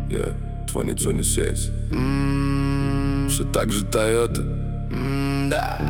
2026. Все так же Toyota. Да.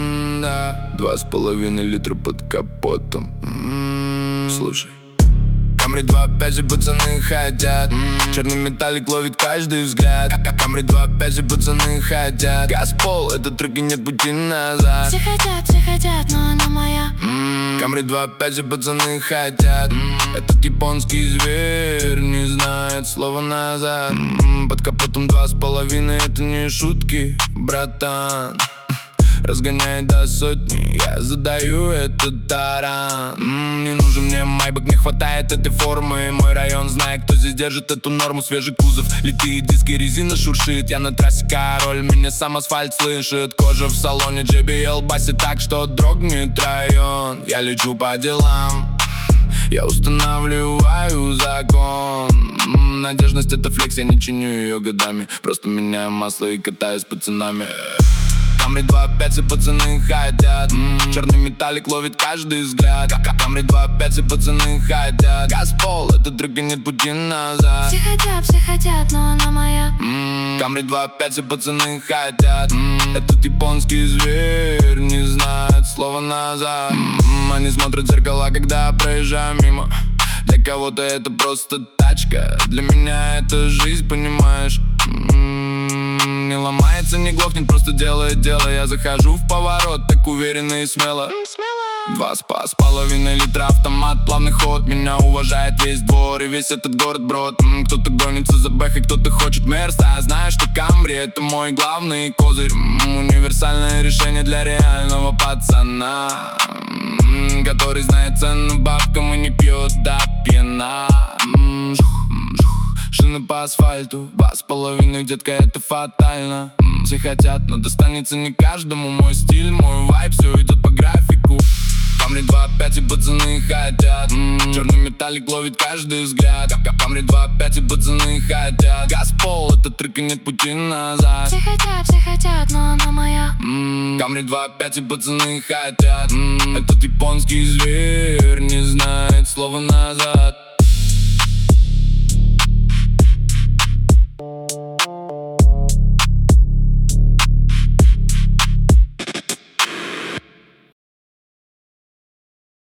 2,5 литра под капотом. Слушай. Камри 2, опять же пацаны хотят. Черный металлик ловит каждый взгляд. Камри 2, опять же пацаны хотят. Газпол, это трек и нет пути назад. Все хотят, но она моя. Камри 2, опять же пацаны хотят. Этот японский зверь не знает слова назад. Под капотом 2,5, это не шутки, братан. Разгоняет до сотни, я задаю этот таран. Не нужен мне майбак, не хватает этой формы. Мой район знает, кто здесь держит эту норму. Свежий кузов, литые диски, резина шуршит. Я на трассе король, меня сам асфальт слышит. Кожа в салоне, JBL басит так, что дрогнет район. Я лечу по делам, я устанавливаю закон. Надежность это флекс, я не чиню ее годами. Просто меняю масло и катаюсь с пацанами. Камри 2, опять же пацаны хотят. Черный металлик ловит каждый взгляд. Камри 2, опять же пацаны хотят. Газпол, это трек и нет пути назад. Все хотят, но она моя. Камри 2, опять же пацаны хотят. Этот японский зверь не знает слова назад. Они смотрят в зеркала, когда проезжаю мимо. Для кого-то это просто тачка, для меня это жизнь, понимаешь? Не ломается, не глохнет, просто делает дело. Я захожу в поворот, так уверенно и смело. 2,5 литра автомат, плавный ход. Меня уважает весь двор и весь этот город брод. Кто-то гонится за бэхой, кто-то хочет мерса. Знаю, что Камри это мой главный козырь. Универсальное решение для реального пацана, который знает цену бабкам и не пьет до пьяна. Шины по асфальту, 2,5, детка, это фатально. Все хотят, но достанется не каждому. Мой стиль, мой вайб, все идет по графику. Камри 2, опять и пацаны хотят. Черный металлик ловит каждый взгляд. Камри 2, опять и пацаны хотят. Газпол, это трек и нет пути назад. Все хотят, но она моя. Камри 2, опять и пацаны хотят. Этот японский зверь не знает слова назад.